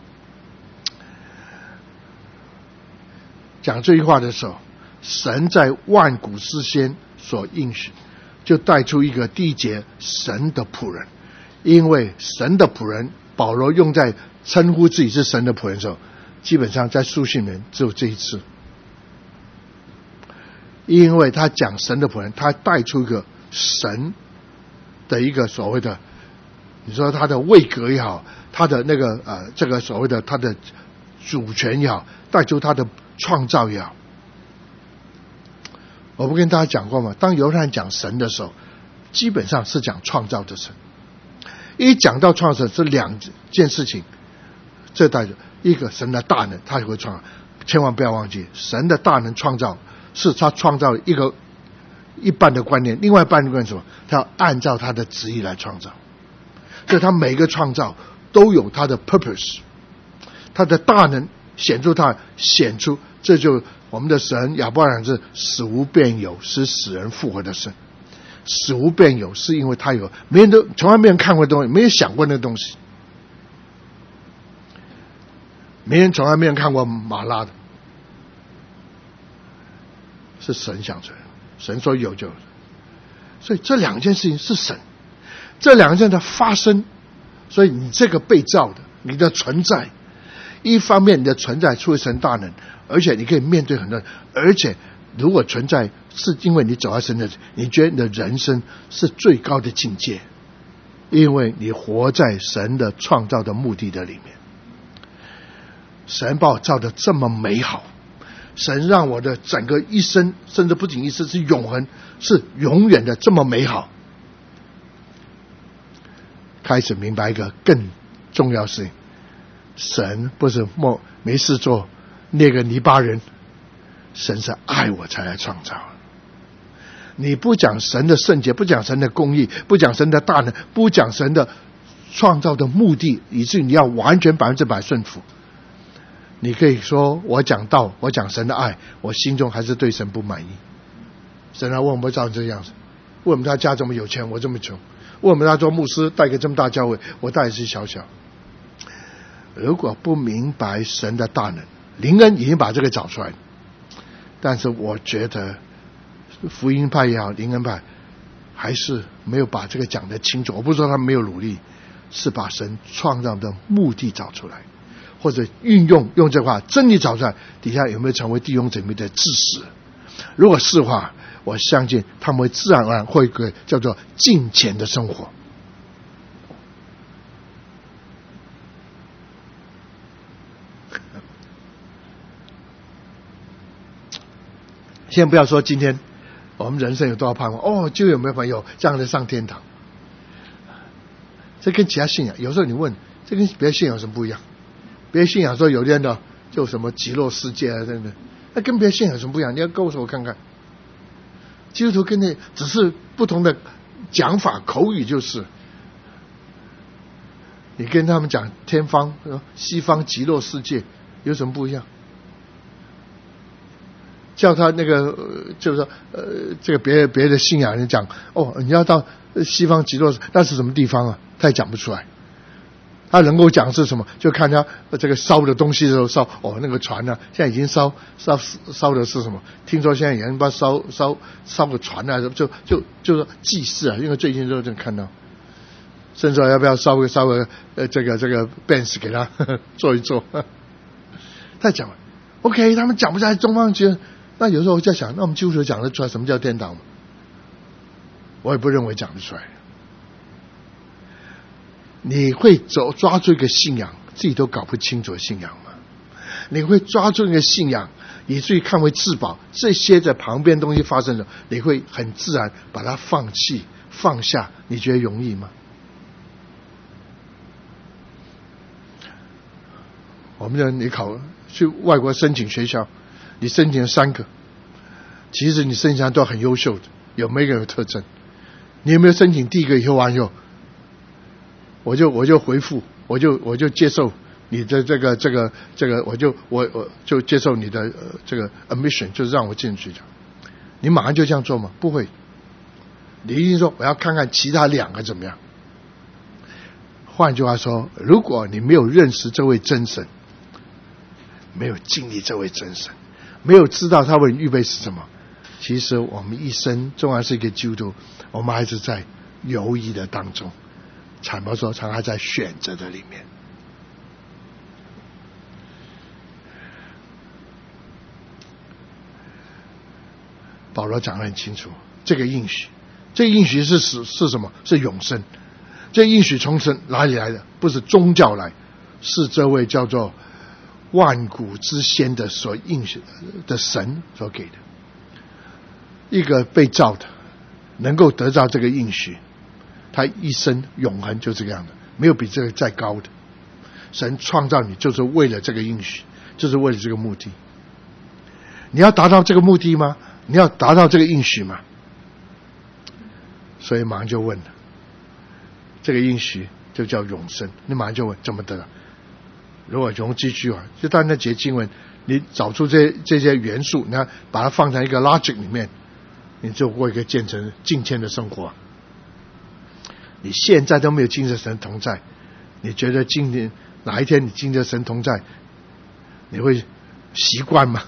讲这句话的时候，神在万古之先所应许，就带出一个第一节神的仆人。因为神的仆人，保罗用在称呼自己是神的仆人的时候，基本上在书信里面只有这一次。因为他讲神的仆人，他带出一个神的一个所谓的，你说他的位格也好，他的那个呃这个所谓的他的主权也好，带出他的创造也好。 我不跟大家讲过吗？当犹太人讲神的时候，基本上是讲创造的神。一讲到创造这两件事情，这代表一个神的大能，他也会创造。千万不要忘记，神的大能创造是他创造一个一半的观念，另外一半的观念什么？他要按照他的旨意来创造。所以他每个创造都有他的 purpose， 他的大能显出他显出，这就我们的神亚伯拉罕是死无变有，使死人复活的神。死无变有是因为他有没人都从来没人看过的东西，没人想过那个东西，没人从来没人看过马拉的，是神想出来的，神说有就有。所以这两件事情是神，这两件的发生，所以你这个被造的，你的存在，一方面你的存在出于神大能，而且你可以面对很多人，而且如果存在是因为你走在神的，你觉得你的人生是最高的境界，因为你活在神的创造的目的的里面。神把我造得这么美好，神让我的整个一生，甚至不仅一生，是永恒，是永远的这么美好。开始明白一个更重要的事情，神不是没没事做那个泥巴人，神是爱我才来创造。你不讲神的圣洁，不讲神的公义，不讲神的大能，不讲神的创造的目的，以至于你要完全百分之百顺服。你可以说我讲道，我讲神的爱，我心中还是对神不满意。神啊，为什么照这样子？为什么他家这么有钱，我这么穷？为什么他做牧师带个这么大教会，我带的是小小？如果不明白神的大能，林恩已经把这个找出来了，但是我觉得福音派也好，林恩派还是没有把这个讲得清楚。我不是说他们没有努力，是把神创造的目的找出来，或者运用用这话真理找出来，底下有没有成为弟兄姊妹的知识？如果是的话，我相信他们会自然而然会有一个叫做敬虔的生活。先不要说今天我们人生有多少盼望，哦，就有没有朋友这样的上天堂？这跟其他信仰，有时候你问，这跟别的信仰有什么不一样？别的信仰说有些人的就什么极乐世界啊等等，那跟别的信仰有什么不一样？你要告诉我看看。基督徒跟那只是不同的讲法，口语就是。你跟他们讲天方、西方极乐世界有什么不一样？叫他那个就是说呃，这个别别的信仰人讲哦，你要到西方极乐，那是什么地方啊？他也讲不出来。他能够讲是什么？就看他这个烧的东西的时候烧哦，那个船呢、啊，现在已经烧烧烧的是什么？听说现在有人把烧烧烧个船啊，就就就说祭祀啊，因为最近都正看到，甚至要不要烧个烧个呃这个这个 Benz 给他呵呵做一做。他讲 ，OK， 他们讲不出来中方觉得，那有时候我在想，那我们基督徒讲得出来什么叫天堂吗？我也不认为讲得出来。你会走抓住一个信仰，自己都搞不清楚的信仰吗？你会抓住一个信仰，以至于看为至宝，这些在旁边东西发生了，你会很自然把它放弃放下，你觉得容易吗？我们人你考去外国申请学校，你申请了三个，其实你申请都很优秀的，有每个有特征。你有没有申请第一个以后完以后，我就我就回复，我就我就接受你的这个这个这个，我就我我就接受你的、呃、这个 admission， 就是让我进去的。你马上就这样做吗？不会，你一定说我要看看其他两个怎么样。换句话说，如果你没有认识这位真神，没有经历这位真神，没有知道他为你预备是什么，其实我们一生纵然是一个基督徒，我们还是在犹豫的当中。坦白说，常还在选择的里面。保罗讲得很清楚，这个应许，这个应许是是是什么？是永生。这个应许从神哪里来的？不是宗教来，是这位叫做万古之先的所应许的神所给的。 一个被造的能够得到这个应许，他一生永恒就这个样的，没有比这个再高的。神创造你就是为了这个应许，就是为了这个目的。你要达到这个目的吗？你要达到这个应许吗？所以马上就问了，这个应许就叫永生，你马上就问怎么得到？如果用这句话，就当那节经文，你找出这这些元素，你看把它放在一个 logic 里面，你就过一个建成敬虔的生活。你现在都没有经着神同在，你觉得今天哪一天你经着神同在，你会习惯吗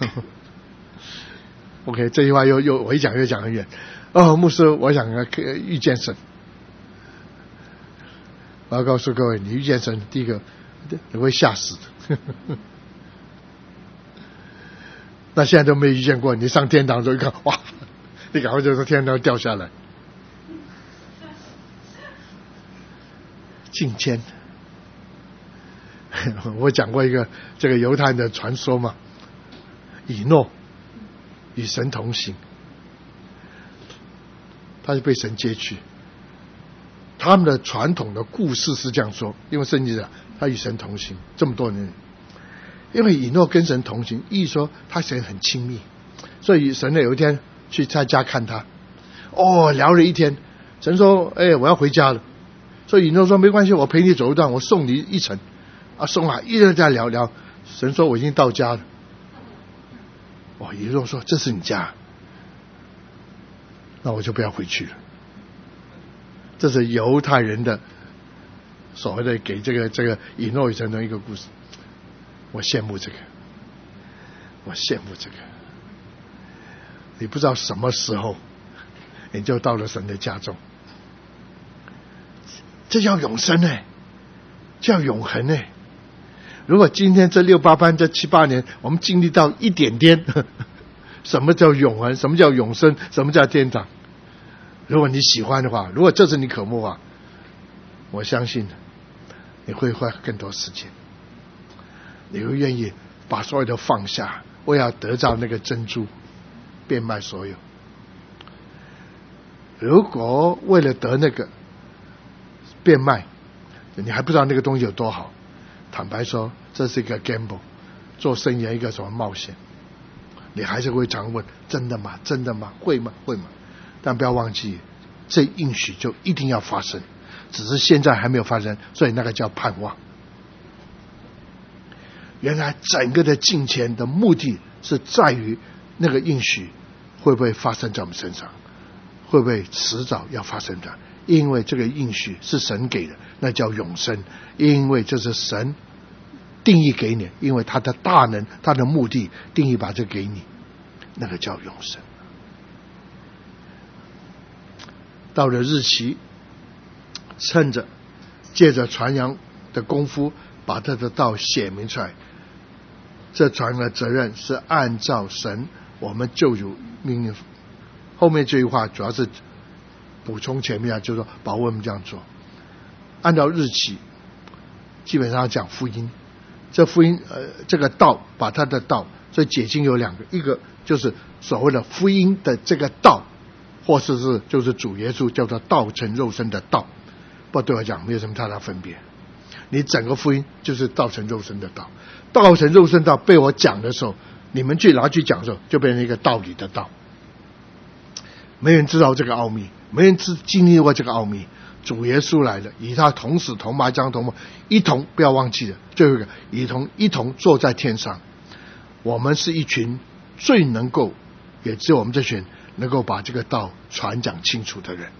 ？OK， 这句话又又我一讲又讲很远。哦，牧师，我想遇见神。我要告诉各位，你遇见神，第一个你会吓死的。那现在都没遇见过，你上天堂的时候一看，哇，你赶快就从天堂掉下来。敬虔。我讲过一个这个犹太人的传说嘛，以诺与神同行，他就被神接去。他们的传统的故事是这样说，因为圣经讲他与神同行这么多年，因为以诺跟神同行，意思说他神很亲密，所以神呢有一天去他家看他，哦，聊了一天，神说：“哎，我要回家了。”所以以诺说：“没关系，我陪你走一段，我送你一程。”啊，送啊，一直在聊聊。神说：“我已经到家了。”哦，以诺说：“这是你家，那我就不要回去了。”这是犹太人的所谓的给这个这个以诺与神的一个故事。我羡慕这个，我羡慕这个。你不知道什么时候你就到了神的家中，这叫永生呢，叫永恒呢。如果今天这六八班这七八年我们经历到一点点呵呵什么叫永恒，什么叫永生，什么叫天堂，如果你喜欢的话，如果这是你渴慕的话，我相信你会花更多时间，你会愿意把所有的放下，为了得到那个珍珠变卖所有。如果为了得那个变卖，你还不知道那个东西有多好，坦白说这是一个 gamble， 做生意一个什么冒险，你还是会常问真的吗？真的吗？会吗？会吗？但不要忘记，这应许就一定要发生，只是现在还没有发生，所以那个叫盼望。原来整个的敬虔的目的是在于那个应许会不会发生在我们身上，会不会迟早要发生的，因为这个应许是神给的，那叫永生，因为这是神定义给你，因为他的大能，他的目的定义把这给你，那个叫永生。到了日期，趁着借着传扬的功夫把他的道写明出来，这传扬的责任是按照神我们救主命令。后面这句话主要是补充前面，就是说保护我们这样做。按照日期基本上讲福音，这福音呃这个道，把他的道，所以解经有两个，一个就是所谓的福音的这个道，或是是就是主耶稣叫做道成肉身的道，不对我讲没有什么太大分别。你整个福音就是道成肉身的道，道成肉身道被我讲的时候，你们去拿去讲的时候，就变成一个道理的道。没人知道这个奥秘，没人知经历过这个奥秘。主耶稣来了，与他同死同埋葬同埋，一同不要忘记了最后一个，一同一同坐在天上。我们是一群最能够，也只有我们这群能够把这个道传讲清楚的人，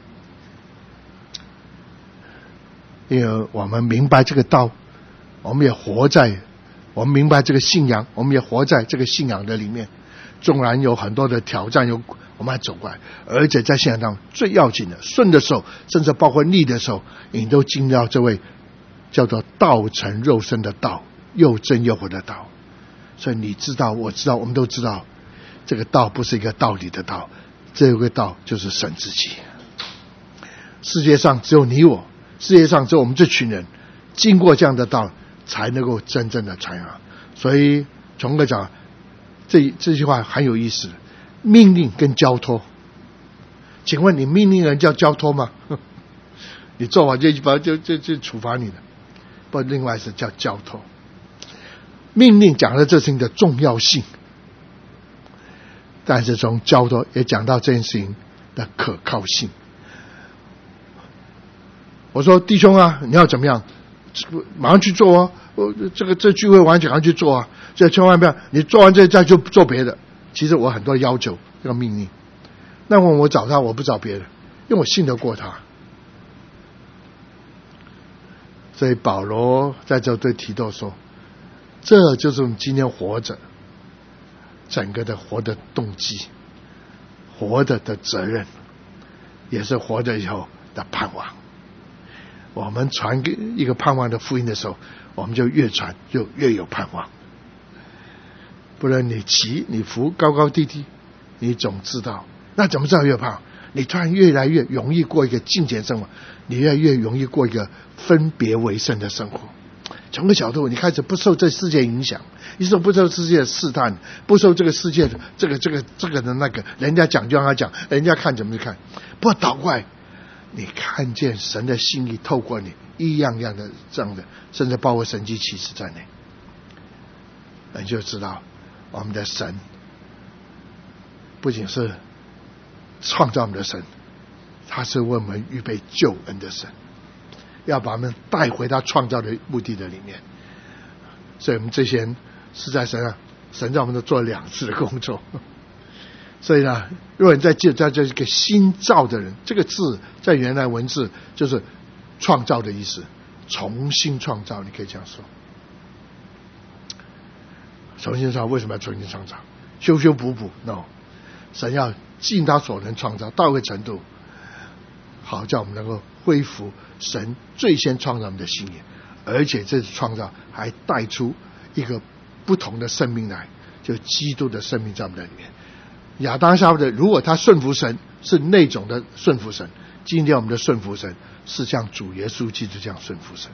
因为我们明白这个道，我们也活在，我们明白这个信仰，我们也活在这个信仰的里面。纵然有很多的挑战，有我们还走过来，而且在信仰当中最要紧的，顺的时候，甚至包括逆的时候，你都经历到这位叫做道成肉身的道，又真又活的道。所以你知道，我知道，我们都知道，这个道不是一个道理的道，这个道就是神自己。世界上只有你我，世界上只有我们这群人经过这样的道，才能够真正的传扬。所以从个讲，这这句话很有意思，命令跟交托请问你命令人叫交托吗？你做法就就就就就处罚你的，不，另外是叫交托。命令讲了这事情的重要性，但是从交托也讲到这件事情的可靠性。我说弟兄啊，你要怎么样？马上去做啊！我这个这聚会完全要去做啊！这千万不要你做完这再就做别的。其实我很多要求这个命令，那我我找他，我不找别人，因为我信得过他。所以保罗在这对提多说，这就是我们今天活着整个的活的动机，活的的责任，也是活着以后的盼望。我们传一个盼望的福音的时候，我们就越传就越有盼望。不然你骑你浮高高低低，你总知道，那怎么知道越盼望？你突然越来越容易过一个敬虔生活，你越来越容易过一个分别为圣的生活。从个角度，你开始不受这世界影响，你说不受世界的试探，不受这个世界的这个这个这个的那个，人家讲就让他讲，人家看怎么去看，不倒过来，你看见神的心意透过你一样样的这样的，甚至包括神迹奇事在内，你就知道我们的神不仅是创造我们的神，他是为我们预备救恩的神，要把我们带回他创造的目的的里面。所以我们这些人是在神啊，神让我们都做两次的工作。所以呢，如果你在记在这个新造的人，这个字在原来文字就是创造的意思，重新创造，你可以这样说。重新创造，为什么要重新创造？修修补补 ？No， 神要尽他所能创造到一个程度，好叫我们能够恢复神最先创造我们的心意，而且这次创造还带出一个不同的生命来，就基督的生命在我们的里面。亚当夏娃的，如果他顺服神是那种的顺服神，今天我们的顺服神是像主耶稣基督这样顺服神，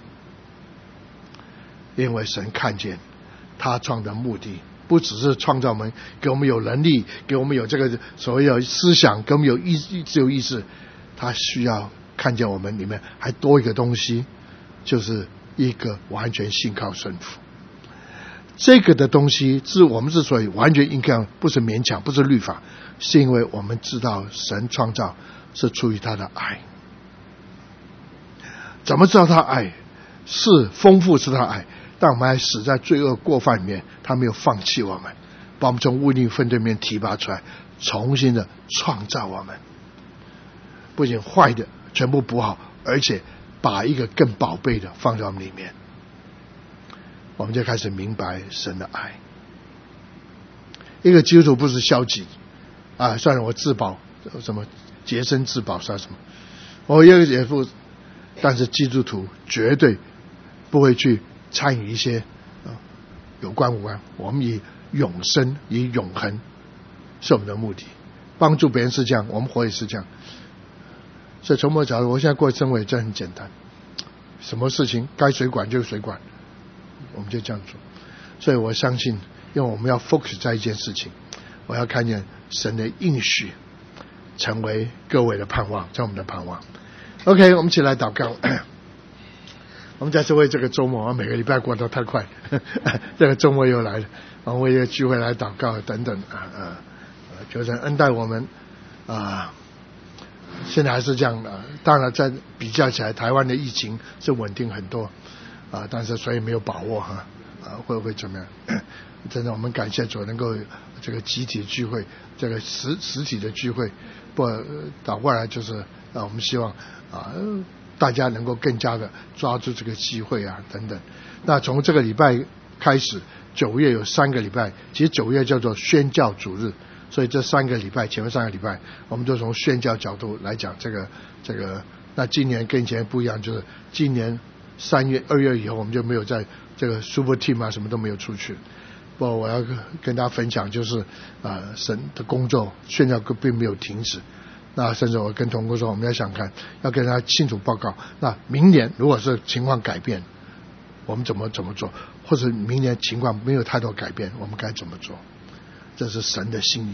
因为神看见他创造目的不只是创造我们，给我们有能力，给我们有这个所谓的思想，给我们有意自由意识，他需要看见我们里面还多一个东西，就是一个完全信靠顺服。这个的东西是我们之所以完全应该不是勉强，不是律法，是因为我们知道神创造是出于他的爱。怎么知道他爱？是丰富是他爱，但我们还死在罪恶过犯里面，他没有放弃我们，把我们从污泥粪堆里面提拔出来，重新的创造我们，不仅坏的全部补好，而且把一个更宝贝的放在我们里面，我们就开始明白神的爱。一个基督徒不是消极啊，算了，我自保什么洁身自保算什么，我一个也不，但是基督徒绝对不会去参与一些、啊、有关无关，我们以永生以永恒是我们的目的，帮助别人是这样，我们活也是这样。所以从某角度，我现在过生活也真的很简单，什么事情该谁管就谁管，我们就这样做。所以我相信，因为我们要 focus 在一件事情，我要看见神的应许成为各位的盼望，在我们的盼望。OK， 我们一起来祷告。我们再次为这个周末，每个礼拜过得太快，这个周末又来了，我们为这个聚会来祷告等等啊啊，求神恩待我们啊。现在还是这样的，当然在比较起来，台湾的疫情是稳定很多啊，但是所以没有把握哈啊，会不会怎么样？真的，我们感谢主能够这个集体聚会，这个实实体的聚会，不倒过来就是啊，我们希望啊大家能够更加的抓住这个机会啊等等。那从这个礼拜开始，九月有三个礼拜，其实九月叫做宣教主日。所以这三个礼拜，前面三个礼拜，我们就从宣教角度来讲这个这个。那今年跟以前不一样，就是今年三月、二月以后，我们就没有在这个 Super Team 啊，什么都没有出去。不过我要跟大家分享，就是啊、呃，神的工作宣教并没有停止。那甚至我跟同工说，我们要想看，要跟他清楚报告。那明年如果是情况改变，我们怎么怎么做？或者明年情况没有太多改变，我们该怎么做？这是神的心意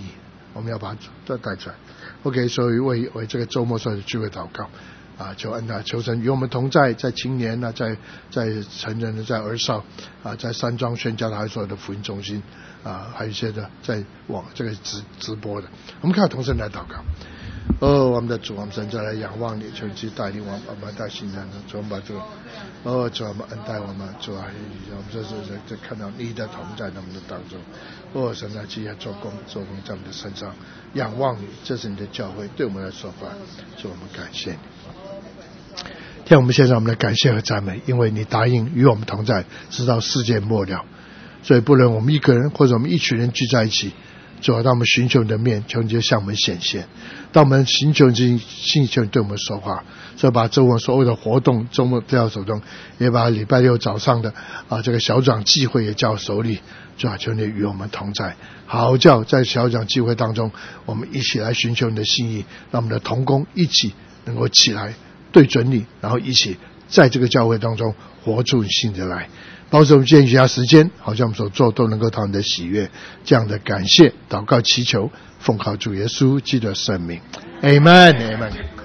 我们要把它带出来。OK， 所以为为这个周末所有的聚会祷告啊，求恩啊，求神与我们同在，在青年啊，在在成人的，在儿少啊，在山庄宣教的，还有所有的福音中心啊，还有一些的在网这个直直播的，我们看同声来祷告。哦，我们的主，我们现在来仰望你，求你去带领我们，我们带新人的，主我们把这个，哦，主我们恩待我们，主啊，我们这是这看到你的同在在我们的当中，哦，神啊，既然做工做工在我们的身上，仰望你，这是你的教会对我们来说话，主我们感谢你。天，我们献上我们的感谢和赞美，因为你答应与我们同在，直到世界末了。所以不论我们一个人或者我们一群人聚在一起，主啊，当我们寻求你的面，求你就向我们显现；当我们寻求你，寻求你对我们说话。所以把周末所有的活动，周末都要手中，也把礼拜六早上的啊这个小长祭会也交手里。主啊，求你与我们同在，好叫在小长祭会当中，我们一起来寻求你的心意，让我们的同工一起能够起来对准你，然后一起在这个教会当中活出你信的来。保守我们今天余下时间，好像我们所做都能够讨你的喜悦，这样的感谢祷告祈求，奉靠主耶稣基督的圣名 Amen Amen。